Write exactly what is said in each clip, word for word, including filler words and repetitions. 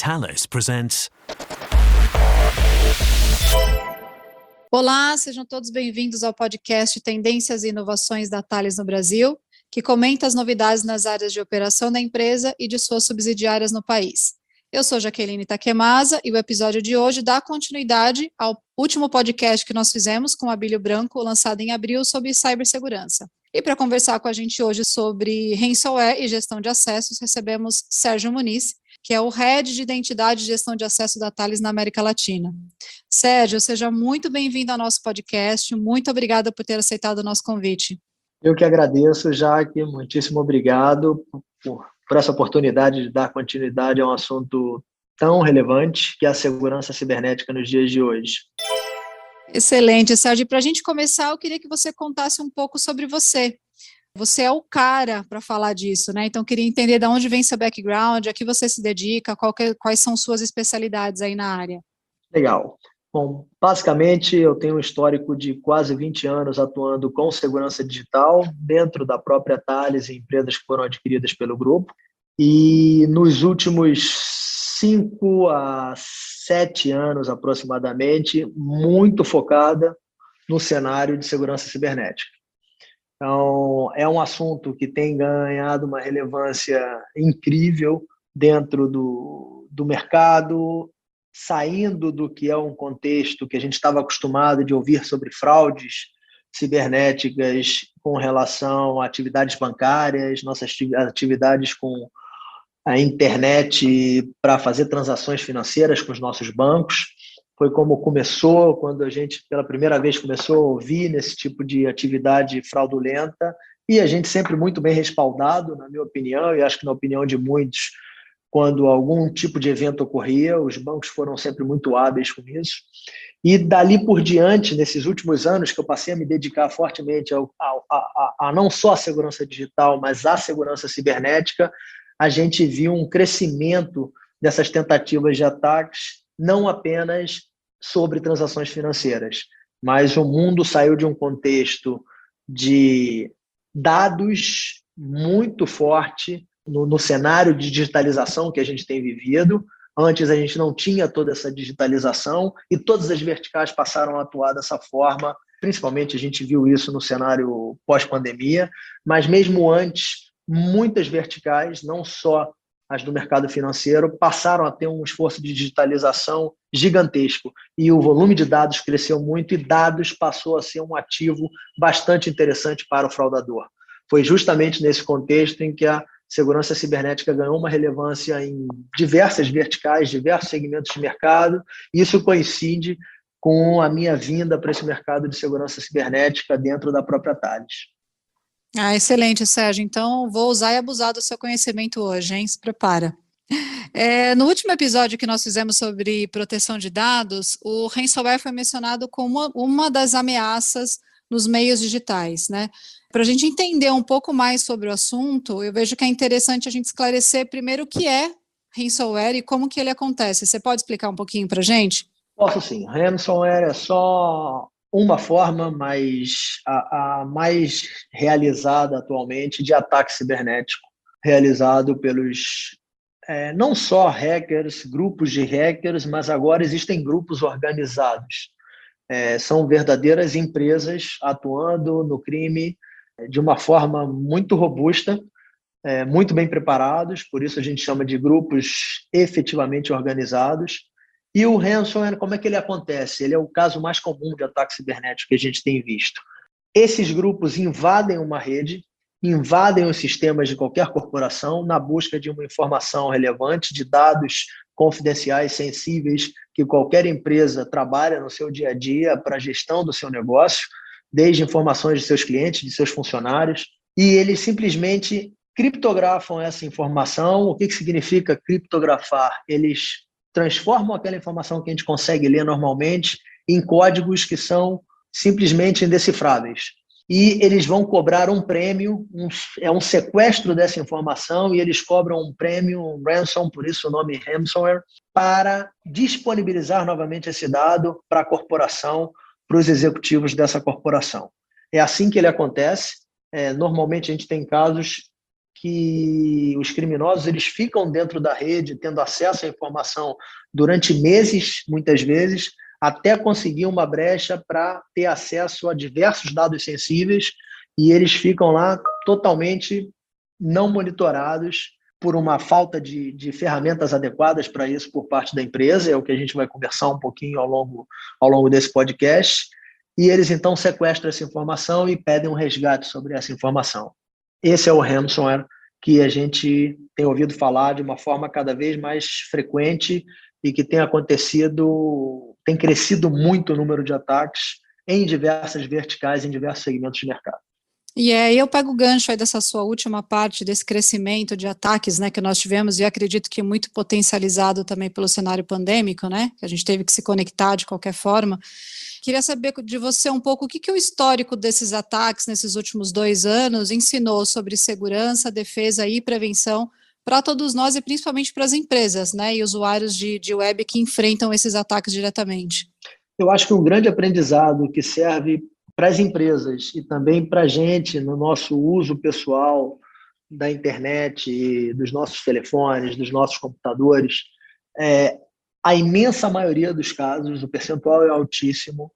Thales presents. Olá, sejam todos bem-vindos ao podcast Tendências e Inovações da Thales no Brasil, que comenta as novidades nas áreas de operação da empresa e de suas subsidiárias no país. Eu sou Jaqueline Takemasa e o episódio de hoje dá continuidade ao último podcast que nós fizemos com Abílio Branco, lançado em abril, sobre cibersegurança. E para conversar com a gente hoje sobre ransomware e gestão de acessos, recebemos Sérgio Muniz, que é o Head de Identidade e Gestão de Acesso da Thales na América Latina. Sérgio, seja muito bem-vindo ao nosso podcast, muito obrigada por ter aceitado o nosso convite. Eu que agradeço, Jaque, muitíssimo obrigado por, por essa oportunidade de dar continuidade a um assunto tão relevante que é a segurança cibernética nos dias de hoje. Excelente, Sérgio. Para a gente começar, eu queria que você contasse um pouco sobre você. Você é o cara para falar disso, né? Então, queria entender de onde vem seu background, a que você se dedica, qual que, quais são suas especialidades aí na área. Legal. Bom, basicamente, eu tenho um histórico de quase vinte anos atuando com segurança digital dentro da própria Thales, em empresas que foram adquiridas pelo grupo. E nos últimos cinco a sete anos, aproximadamente, muito focada no cenário de segurança cibernética. Então, é um assunto que tem ganhado uma relevância incrível dentro do, do mercado, saindo do que é um contexto que a gente estava acostumado de ouvir sobre fraudes cibernéticas com relação a atividades bancárias, nossas atividades com a internet para fazer transações financeiras com os nossos bancos. Foi como começou, quando a gente, pela primeira vez, começou a ouvir nesse tipo de atividade fraudulenta, e a gente sempre muito bem respaldado, na minha opinião, e acho que na opinião de muitos, quando algum tipo de evento ocorria, os bancos foram sempre muito hábeis com isso. E dali por diante, nesses últimos anos, que eu passei a me dedicar fortemente ao, ao, a, a, a não só a segurança digital, mas à segurança cibernética, a gente viu um crescimento dessas tentativas de ataques, não apenas sobre transações financeiras, mas o mundo saiu de um contexto de dados muito forte no, no cenário de digitalização que a gente tem vivido. Antes a gente não tinha toda essa digitalização e todas as verticais passaram a atuar dessa forma, principalmente a gente viu isso no cenário pós-pandemia, mas mesmo antes, muitas verticais, não só as do mercado financeiro, passaram a ter um esforço de digitalização gigantesco. E o volume de dados cresceu muito e dados passou a ser um ativo bastante interessante para o fraudador. Foi justamente nesse contexto em que a segurança cibernética ganhou uma relevância em diversas verticais, diversos segmentos de mercado. Isso coincide com a minha vinda para esse mercado de segurança cibernética dentro da própria Thales. Ah, excelente, Sérgio. Então, vou usar e abusar do seu conhecimento hoje, hein? Se prepara. É, no último episódio que nós fizemos sobre proteção de dados, o ransomware foi mencionado como uma, uma das ameaças nos meios digitais, né? Para a gente entender um pouco mais sobre o assunto, eu vejo que é interessante a gente esclarecer primeiro o que é ransomware e como que ele acontece. Você pode explicar um pouquinho para a gente? Posso sim. Ransomware é só uma forma mais, a, a mais realizada atualmente de ataque cibernético, realizado pelos, é, não só hackers, grupos de hackers, mas agora existem grupos organizados. É, são verdadeiras empresas atuando no crime de uma forma muito robusta, é, muito bem preparados, por isso a gente chama de grupos efetivamente organizados. E o ransomware, como é que ele acontece? Ele é o caso mais comum de ataque cibernético que a gente tem visto. Esses grupos invadem uma rede, invadem os sistemas de qualquer corporação na busca de uma informação relevante, de dados confidenciais, sensíveis, que qualquer empresa trabalha no seu dia a dia para a gestão do seu negócio, desde informações de seus clientes, de seus funcionários, e eles simplesmente criptografam essa informação. O que, que significa criptografar? Eles transformam aquela informação que a gente consegue ler normalmente em códigos que são simplesmente indecifráveis. E eles vão cobrar um prêmio, um, é um sequestro dessa informação, e eles cobram um prêmio, um ransom, por isso o nome ransomware, para disponibilizar novamente esse dado para a corporação, para os executivos dessa corporação. É assim que ele acontece. É, normalmente a gente tem casos que os criminosos eles ficam dentro da rede, tendo acesso à informação durante meses, muitas vezes, até conseguir uma brecha para ter acesso a diversos dados sensíveis, e eles ficam lá totalmente não monitorados por uma falta de, de ferramentas adequadas para isso por parte da empresa, é o que a gente vai conversar um pouquinho ao longo, ao longo desse podcast, e eles então sequestram essa informação e pedem um resgate sobre essa informação. Esse é o ransomware que a gente tem ouvido falar de uma forma cada vez mais frequente e que tem acontecido, tem crescido muito o número de ataques em diversas verticais, em diversos segmentos de mercado. E aí eu pego o gancho aí dessa sua última parte, desse crescimento de ataques, né, que nós tivemos, e acredito que muito potencializado também pelo cenário pandêmico, né, que a gente teve que se conectar de qualquer forma. Queria saber de você um pouco o que, que o histórico desses ataques nesses últimos dois anos ensinou sobre segurança, defesa e prevenção para todos nós e principalmente para as empresas, né, e usuários de, de web que enfrentam esses ataques diretamente. Eu acho que um grande aprendizado que serve para as empresas e também para a gente no nosso uso pessoal da internet, dos nossos telefones, dos nossos computadores, é, a imensa maioria dos casos, o percentual é altíssimo,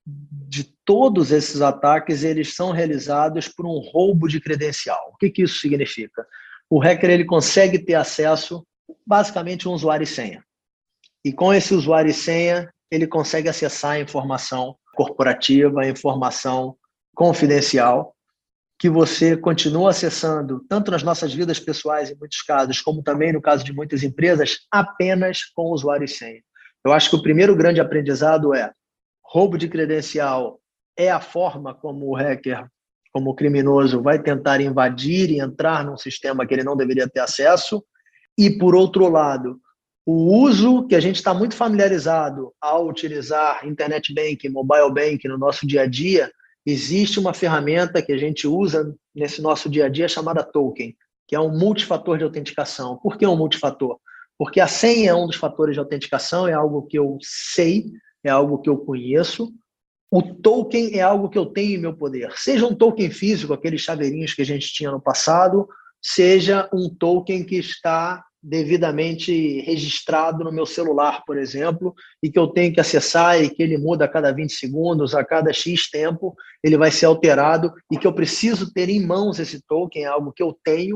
de todos esses ataques, eles são realizados por um roubo de credencial. O que, que isso significa? O hacker ele consegue ter acesso, basicamente, a um usuário e senha. E com esse usuário e senha, ele consegue acessar a informação corporativa, a informação confidencial, que você continua acessando, tanto nas nossas vidas pessoais, em muitos casos, como também no caso de muitas empresas, apenas com o usuário e senha. Eu acho que o primeiro grande aprendizado é roubo de credencial é a forma como o hacker, como o criminoso, vai tentar invadir e entrar num sistema que ele não deveria ter acesso. E, por outro lado, o uso que a gente está muito familiarizado ao utilizar internet banking, mobile banking no nosso dia a dia, existe uma ferramenta que a gente usa nesse nosso dia a dia chamada token, que é um multifator de autenticação. Por que um multifator? Porque a senha é um dos fatores de autenticação, é algo que eu sei, é algo que eu conheço. O token é algo que eu tenho em meu poder. Seja um token físico, aqueles chaveirinhos que a gente tinha no passado, seja um token que está devidamente registrado no meu celular, por exemplo, e que eu tenho que acessar e que ele muda a cada vinte segundos, a cada X tempo, ele vai ser alterado e que eu preciso ter em mãos esse token, é algo que eu tenho,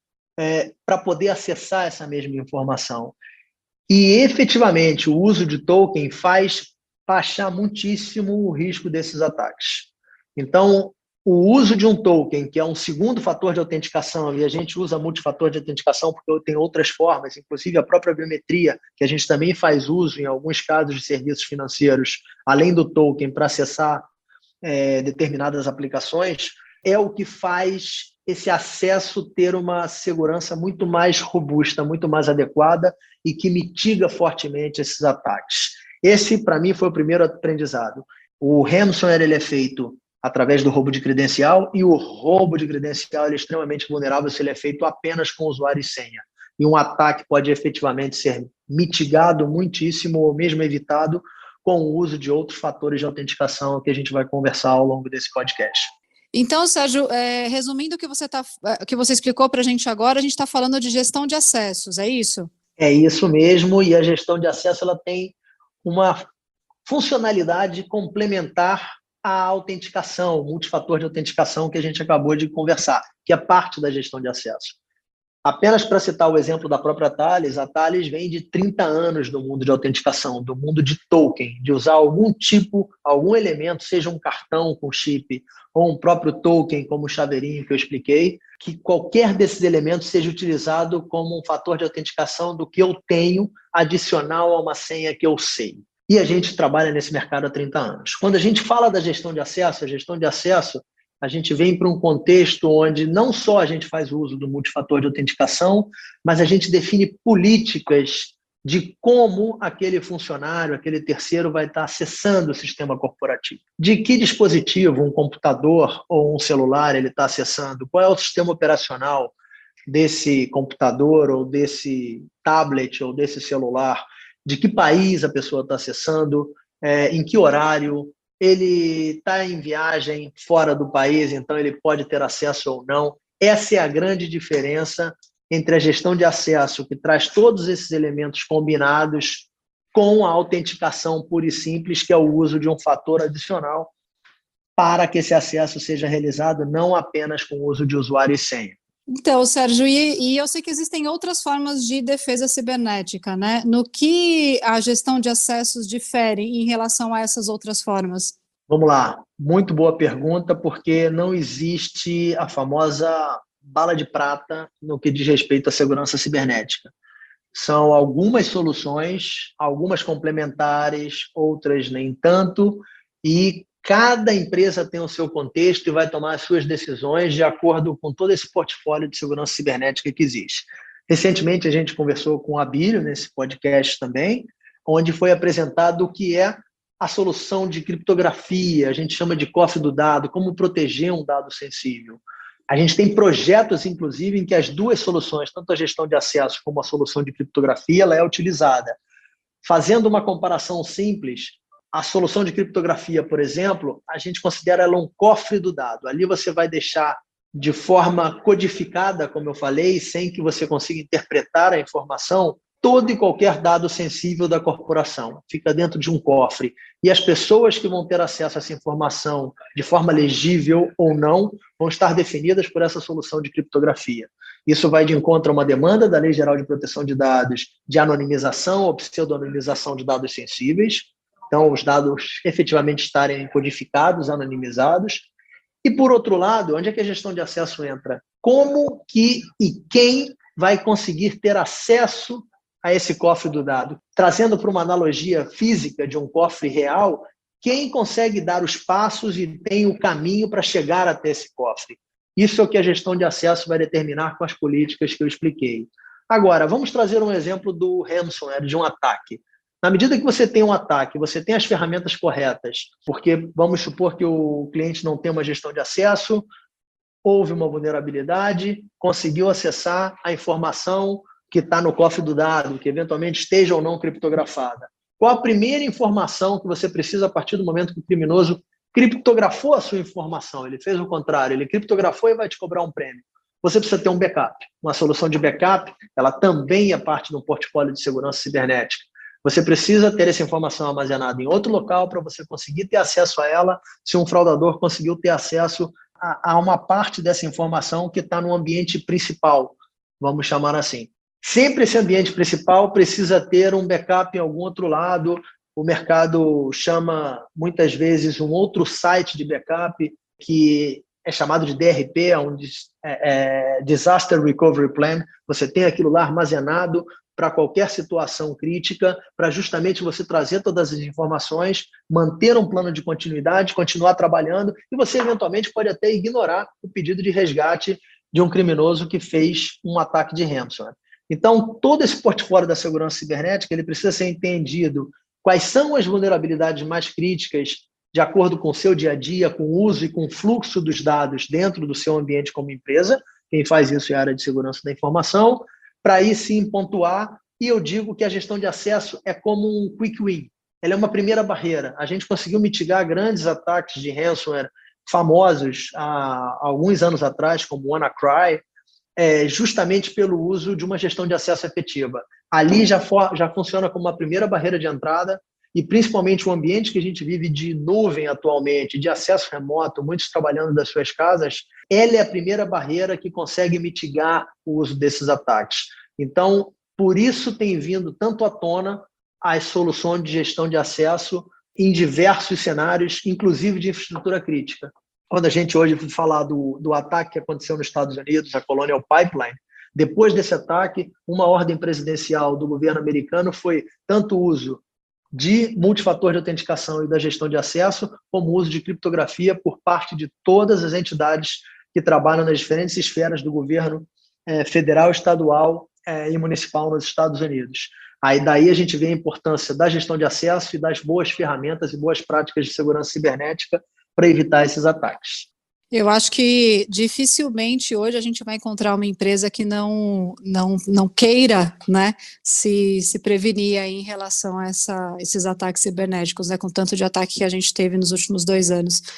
é, para poder acessar essa mesma informação. E, efetivamente, o uso de token faz baixar muitíssimo o risco desses ataques. Então, o uso de um token, que é um segundo fator de autenticação, e a gente usa multifator de autenticação porque tem outras formas, inclusive a própria biometria, que a gente também faz uso em alguns casos de serviços financeiros, além do token, para acessar é, determinadas aplicações, é o que faz esse acesso ter uma segurança muito mais robusta, muito mais adequada e que mitiga fortemente esses ataques. Esse, para mim, foi o primeiro aprendizado. O ransomware ele é feito através do roubo de credencial, e o roubo de credencial ele é extremamente vulnerável se ele é feito apenas com usuário e senha. E um ataque pode efetivamente ser mitigado muitíssimo, ou mesmo evitado, com o uso de outros fatores de autenticação que a gente vai conversar ao longo desse podcast. Então, Sérgio, é, resumindo o que você, tá, que você explicou para a gente agora, a gente está falando de gestão de acessos, é isso? É isso mesmo, e a gestão de acesso ela tem uma funcionalidade complementar a autenticação, o multifator de autenticação que a gente acabou de conversar, que é parte da gestão de acesso. Apenas para citar o exemplo da própria Thales, a Thales vem de trinta anos do mundo de autenticação, do mundo de token, de usar algum tipo, algum elemento, seja um cartão com chip ou um próprio token, como o chaveirinho que eu expliquei, que qualquer desses elementos seja utilizado como um fator de autenticação do que eu tenho adicional a uma senha que eu sei. E a gente trabalha nesse mercado há trinta anos. Quando a gente fala da gestão de acesso, a gestão de acesso, a gente vem para um contexto onde não só a gente faz uso do multifator de autenticação, mas a gente define políticas de como aquele funcionário, aquele terceiro vai estar acessando o sistema corporativo. De que dispositivo, um computador ou um celular, ele está acessando? Qual é o sistema operacional desse computador ou desse tablet ou desse celular? De que país a pessoa está acessando, é, em que horário, ele está em viagem fora do país, então ele pode ter acesso ou não. Essa é a grande diferença entre a gestão de acesso, que traz todos esses elementos combinados, com a autenticação pura e simples, que é o uso de um fator adicional para que esse acesso seja realizado não apenas com o uso de usuário e senha. Então, Sérgio, e, e eu sei que existem outras formas de defesa cibernética, né? No que a gestão de acessos difere em relação a essas outras formas? Vamos lá, muito boa pergunta, porque não existe a famosa bala de prata no que diz respeito à segurança cibernética. São algumas soluções, algumas complementares, outras nem tanto, e cada empresa tem o seu contexto e vai tomar as suas decisões de acordo com todo esse portfólio de segurança cibernética que existe. Recentemente, a gente conversou com a Abílio, nesse podcast também, onde foi apresentado o que é a solução de criptografia, a gente chama de cofre do dado, como proteger um dado sensível. A gente tem projetos, inclusive, em que as duas soluções, tanto a gestão de acesso como a solução de criptografia, ela é utilizada. Fazendo uma comparação simples, a solução de criptografia, por exemplo, a gente considera ela um cofre do dado. Ali você vai deixar de forma codificada, como eu falei, sem que você consiga interpretar a informação, todo e qualquer dado sensível da corporação. Fica dentro de um cofre. E as pessoas que vão ter acesso a essa informação de forma legível ou não, vão estar definidas por essa solução de criptografia. Isso vai de encontro a uma demanda da Lei Geral de Proteção de Dados de anonimização ou pseudonimização de dados sensíveis. Então, os dados efetivamente estarem codificados, anonimizados. E, por outro lado, onde é que a gestão de acesso entra? Como que e quem vai conseguir ter acesso a esse cofre do dado? Trazendo para uma analogia física de um cofre real, quem consegue dar os passos e tem o caminho para chegar até esse cofre? Isso é o que a gestão de acesso vai determinar com as políticas que eu expliquei. Agora, vamos trazer um exemplo do ransomware, de um ataque. Na medida que você tem um ataque, você tem as ferramentas corretas, porque vamos supor que o cliente não tem uma gestão de acesso, houve uma vulnerabilidade, conseguiu acessar a informação que está no cofre do dado, que eventualmente esteja ou não criptografada. Qual a primeira informação que você precisa a partir do momento que o criminoso criptografou a sua informação? Ele fez o contrário, ele criptografou e vai te cobrar um prêmio. Você precisa ter um backup. Uma solução de backup, ela também é parte do portfólio de segurança cibernética. Você precisa ter essa informação armazenada em outro local para você conseguir ter acesso a ela, se um fraudador conseguiu ter acesso a, a uma parte dessa informação que está no ambiente principal, vamos chamar assim. Sempre esse ambiente principal precisa ter um backup em algum outro lado. O mercado chama, muitas vezes, um outro site de backup, que é chamado de D R P, um é, é, Disaster Recovery Plan. Você tem aquilo lá armazenado para qualquer situação crítica, para justamente você trazer todas as informações, manter um plano de continuidade, continuar trabalhando, e você eventualmente pode até ignorar o pedido de resgate de um criminoso que fez um ataque de ransomware. Então, todo esse portfólio da segurança cibernética, ele precisa ser entendido quais são as vulnerabilidades mais críticas de acordo com o seu dia a dia, com o uso e com o fluxo dos dados dentro do seu ambiente como empresa. Quem faz isso é a área de segurança da informação, para aí sim pontuar. E eu digo que a gestão de acesso é como um quick win. Ela é uma primeira barreira. A gente conseguiu mitigar grandes ataques de ransomware famosos há alguns anos atrás, como o WannaCry, É, justamente pelo uso de uma gestão de acesso efetiva. Ali já, for, já funciona como uma primeira barreira de entrada, e principalmente o ambiente que a gente vive de nuvem atualmente, de acesso remoto, muitos trabalhando das suas casas, ela é a primeira barreira que consegue mitigar o uso desses ataques. Então, por isso tem vindo tanto à tona as soluções de gestão de acesso em diversos cenários, inclusive de infraestrutura crítica. Quando a gente hoje falar do, do ataque que aconteceu nos Estados Unidos, a Colonial Pipeline, depois desse ataque, uma ordem presidencial do governo americano foi tanto o uso de multifator de autenticação e da gestão de acesso, como o uso de criptografia por parte de todas as entidades que trabalham nas diferentes esferas do governo eh, federal, estadual eh, e municipal nos Estados Unidos. Aí daí a gente vê a importância da gestão de acesso e das boas ferramentas e boas práticas de segurança cibernética para evitar esses ataques. Eu acho que dificilmente hoje a gente vai encontrar uma empresa que não, não, não queira, né, se, se prevenir aí em relação a essa, esses ataques cibernéticos, né, com tanto de ataque que a gente teve nos últimos dois anos.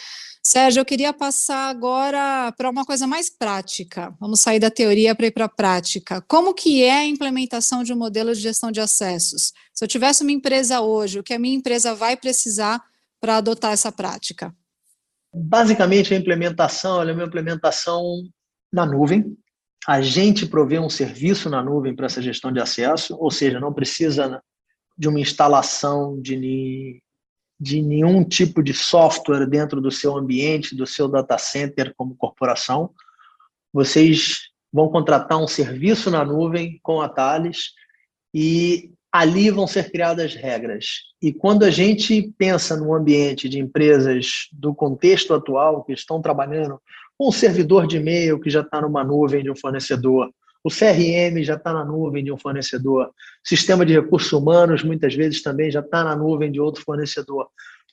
Sérgio, eu queria passar agora para uma coisa mais prática. Vamos sair da teoria para ir para a prática. Como que é a implementação de um modelo de gestão de acessos? Se eu tivesse uma empresa hoje, o que a minha empresa vai precisar para adotar essa prática? Basicamente, a implementação ela é uma implementação na nuvem. A gente provê um serviço na nuvem para essa gestão de acesso, ou seja, não precisa de uma instalação de, de nenhum tipo de software dentro do seu ambiente, do seu data center como corporação. Vocês vão contratar um serviço na nuvem com a Thales e ali vão ser criadas regras. E quando a gente pensa no ambiente de empresas do contexto atual, que estão trabalhando com um servidor de e-mail que já está numa nuvem de um fornecedor, o C R M já está na nuvem de um fornecedor, o sistema de recursos humanos muitas vezes também já está na nuvem de outro fornecedor.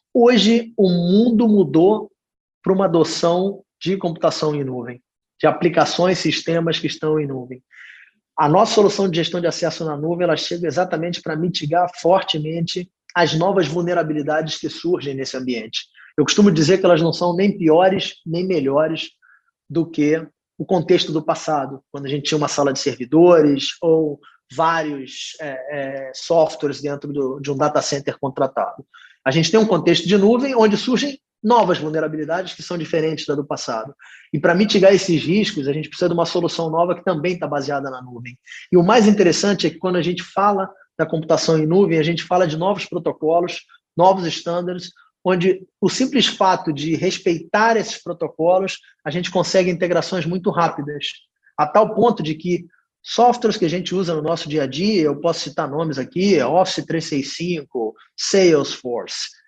Hoje, o mundo mudou para uma adoção de computação em nuvem, de aplicações, sistemas que estão em nuvem. A nossa solução de gestão de acesso na nuvem ela chega exatamente para mitigar fortemente as novas vulnerabilidades que surgem nesse ambiente. Eu costumo dizer que elas não são nem piores nem melhores do que o contexto do passado, quando a gente tinha uma sala de servidores ou vários é, é, softwares dentro do, de um data center contratado. A gente tem um contexto de nuvem onde surgem novas vulnerabilidades que são diferentes da do passado. E para mitigar esses riscos, a gente precisa de uma solução nova que também está baseada na nuvem. E o mais interessante é que quando a gente fala da computação em nuvem, a gente fala de novos protocolos, novos estándares, onde o simples fato de respeitar esses protocolos, a gente consegue integrações muito rápidas, a tal ponto de que softwares que a gente usa no nosso dia a dia, eu posso citar nomes aqui, Office trezentos e sessenta e cinco, Salesforce,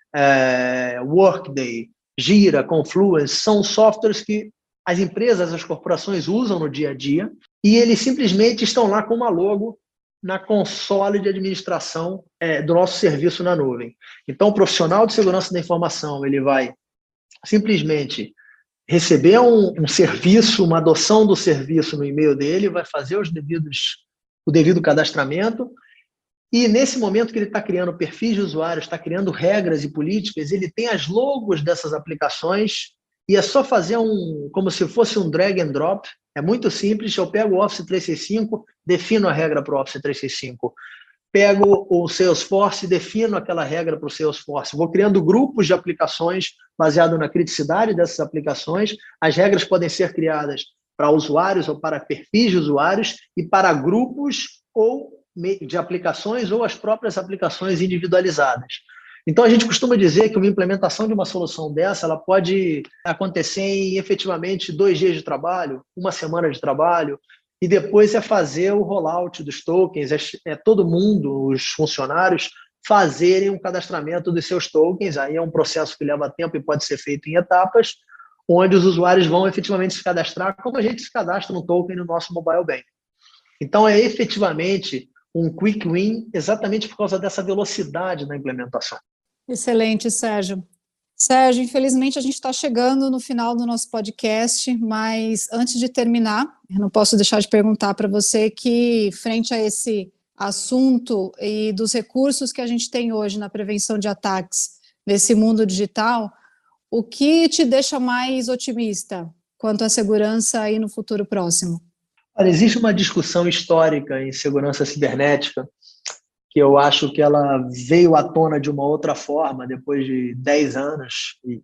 É, Workday, Gira, Confluence, são softwares que as empresas, as corporações usam no dia a dia e eles simplesmente estão lá com uma logo na console de administração é, do nosso serviço na nuvem. Então, o profissional de segurança da informação ele vai simplesmente receber um, um serviço, uma adoção do serviço no e-mail dele, vai fazer os devidos, o devido cadastramento. E nesse momento que ele está criando perfis de usuários, está criando regras e políticas, ele tem as logos dessas aplicações e é só fazer um, como se fosse um drag and drop. É muito simples, eu pego o Office trezentos e sessenta e cinco, defino a regra para o Office trezentos e sessenta e cinco. Pego o Salesforce, defino aquela regra para o Salesforce. Vou criando grupos de aplicações baseado na criticidade dessas aplicações. As regras podem ser criadas para usuários ou para perfis de usuários e para grupos ou de aplicações ou as próprias aplicações individualizadas. Então, a gente costuma dizer que uma implementação de uma solução dessa ela pode acontecer em, efetivamente, dois dias de trabalho, uma semana de trabalho, e depois é fazer o rollout dos tokens, é, é todo mundo, os funcionários, fazerem um cadastramento dos seus tokens. Aí é um processo que leva tempo e pode ser feito em etapas, onde os usuários vão efetivamente se cadastrar, como a gente se cadastra no token no nosso mobile bank. Então, é efetivamente um quick win exatamente por causa dessa velocidade na implementação. Excelente, Sérgio. Sérgio, infelizmente a gente está chegando no final do nosso podcast, mas antes de terminar, eu não posso deixar de perguntar para você que, frente a esse assunto e dos recursos que a gente tem hoje na prevenção de ataques nesse mundo digital, o que te deixa mais otimista quanto à segurança aí no futuro próximo? Olha, existe uma discussão histórica em segurança cibernética que eu acho que ela veio à tona de uma outra forma depois de dez anos e,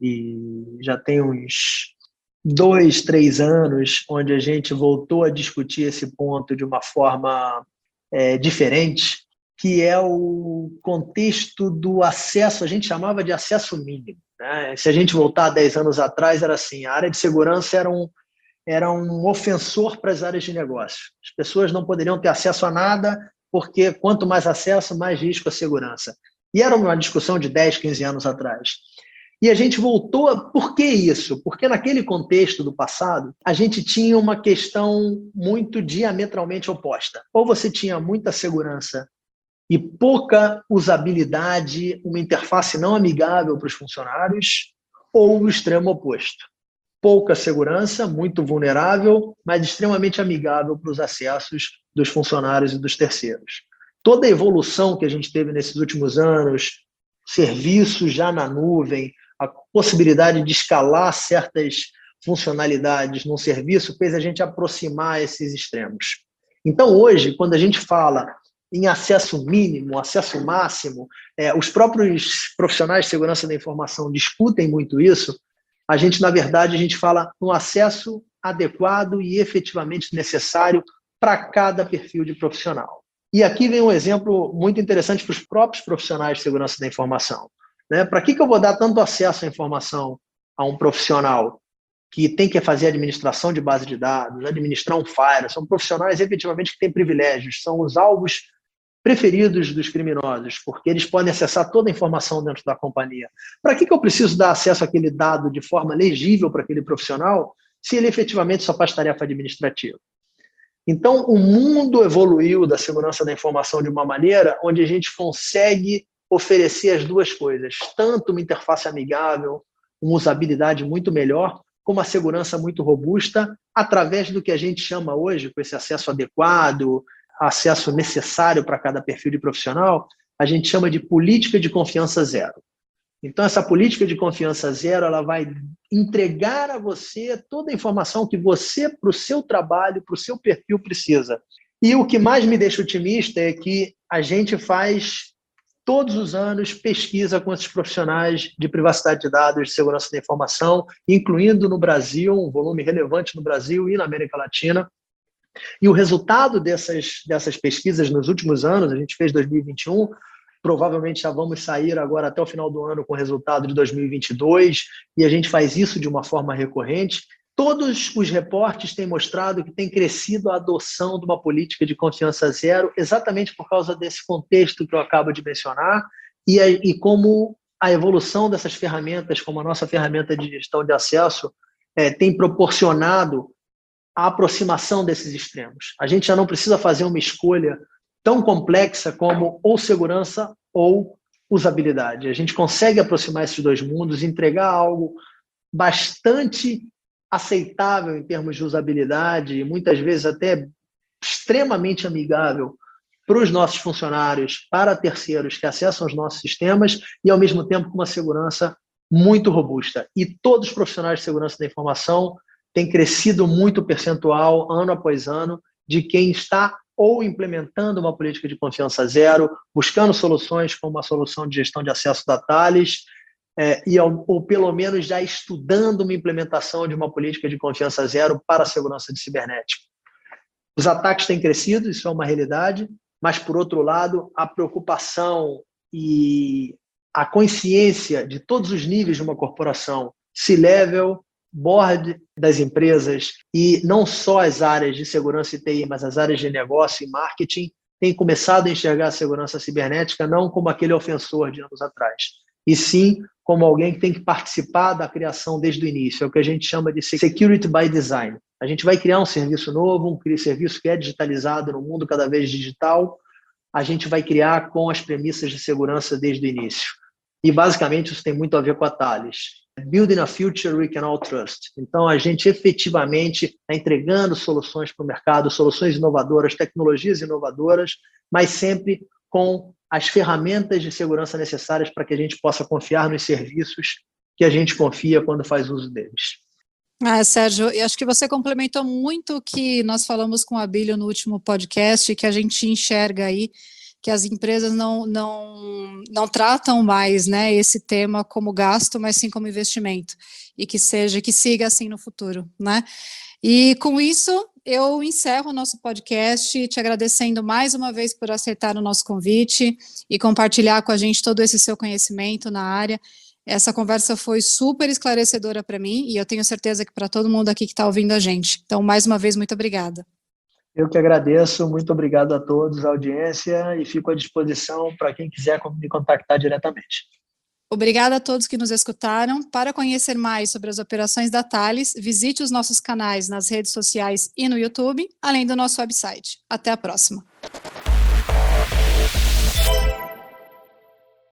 e já tem uns dois, três anos onde a gente voltou a discutir esse ponto de uma forma é, diferente, que é o contexto do acesso, a gente chamava de acesso mínimo, né? Se a gente voltar dez anos atrás, era assim, a área de segurança era um era um ofensor para as áreas de negócio. As pessoas não poderiam ter acesso a nada, porque quanto mais acesso, mais risco à segurança. E era uma discussão de dez, quinze anos atrás. E a gente voltou a... Por que isso? Porque naquele contexto do passado, a gente tinha uma questão muito diametralmente oposta. Ou você tinha muita segurança e pouca usabilidade, uma interface não amigável para os funcionários, ou o extremo oposto. Pouca segurança, muito vulnerável, mas extremamente amigável para os acessos dos funcionários e dos terceiros. Toda a evolução que a gente teve nesses últimos anos, serviços já na nuvem, a possibilidade de escalar certas funcionalidades num serviço fez a gente aproximar esses extremos. Então, hoje, quando a gente fala em acesso mínimo, acesso máximo, é, os próprios profissionais de segurança da informação discutem muito isso. A gente, na verdade, a gente fala no acesso adequado e efetivamente necessário para cada perfil de profissional. E aqui vem um exemplo muito interessante para os próprios profissionais de segurança da informação. Né? Para que, que eu vou dar tanto acesso à informação a um profissional que tem que fazer administração de base de dados, administrar um firewall? São profissionais efetivamente que têm privilégios, são os alvos preferidos dos criminosos, porque eles podem acessar toda a informação dentro da companhia. Para que, que eu preciso dar acesso àquele dado de forma legível para aquele profissional, se ele efetivamente só faz tarefa administrativa? Então, o mundo evoluiu da segurança da informação de uma maneira onde a gente consegue oferecer as duas coisas, tanto uma interface amigável, uma usabilidade muito melhor, como uma segurança muito robusta, através do que a gente chama hoje, com esse acesso adequado, acesso necessário para cada perfil de profissional, a gente chama de política de confiança zero. Então, essa política de confiança zero, ela vai entregar a você toda a informação que você, para o seu trabalho, para o seu perfil, precisa. E o que mais me deixa otimista é que a gente faz, todos os anos, pesquisa com esses profissionais de privacidade de dados, de segurança da informação, incluindo no Brasil, um volume relevante no Brasil e na América Latina. E o resultado dessas, dessas pesquisas nos últimos anos, a gente fez dois mil e vinte e um, provavelmente já vamos sair agora até o final do ano com o resultado de dois mil e vinte e dois, e a gente faz isso de uma forma recorrente. Todos os reportes têm mostrado que tem crescido a adoção de uma política de confiança zero, exatamente por causa desse contexto que eu acabo de mencionar, e, a, e como a evolução dessas ferramentas, como a nossa ferramenta de gestão de acesso, é, tem proporcionado a aproximação desses extremos. A gente já não precisa fazer uma escolha tão complexa como ou segurança ou usabilidade. A gente consegue aproximar esses dois mundos, entregar algo bastante aceitável em termos de usabilidade e muitas vezes até extremamente amigável para os nossos funcionários, para terceiros que acessam os nossos sistemas e, ao mesmo tempo, com uma segurança muito robusta. E todos os profissionais de segurança da informação têm crescido muito o percentual, ano após ano, de quem está ou implementando uma política de confiança zero, buscando soluções como a solução de gestão de acesso da Thales, é, e, ou pelo menos já estudando uma implementação de uma política de confiança zero para a segurança de cibernética. Os ataques têm crescido, isso é uma realidade, mas, por outro lado, a preocupação e a consciência de todos os níveis de uma corporação, C-level, board das empresas e não só as áreas de segurança e T I, mas as áreas de negócio e marketing, têm começado a enxergar a segurança cibernética não como aquele ofensor de anos atrás, e sim como alguém que tem que participar da criação desde o início. É o que a gente chama de security by design. A gente vai criar um serviço novo, um serviço que é digitalizado no mundo cada vez digital, a gente vai criar com as premissas de segurança desde o início. E, basicamente, isso tem muito a ver com a Thales. Building a future we can all trust. Então, a gente efetivamente está entregando soluções para o mercado, soluções inovadoras, tecnologias inovadoras, mas sempre com as ferramentas de segurança necessárias para que a gente possa confiar nos serviços que a gente confia quando faz uso deles. Ah, Sérgio, eu acho que você complementou muito o que nós falamos com a Abílio no último podcast, que a gente enxerga aí que as empresas não, não, não tratam mais, né, esse tema como gasto, mas sim como investimento, e que seja, que siga assim no futuro, né? E com isso, eu encerro o nosso podcast, te agradecendo mais uma vez por aceitar o nosso convite e compartilhar com a gente todo esse seu conhecimento na área. Essa conversa foi super esclarecedora para mim, e eu tenho certeza que para todo mundo aqui que está ouvindo a gente. Então, mais uma vez, muito obrigada. Eu que agradeço, muito obrigado a todos, a audiência, e fico à disposição para quem quiser me contactar diretamente. Obrigada a todos que nos escutaram. Para conhecer mais sobre as operações da Thales, visite os nossos canais nas redes sociais e no YouTube, além do nosso website. Até a próxima.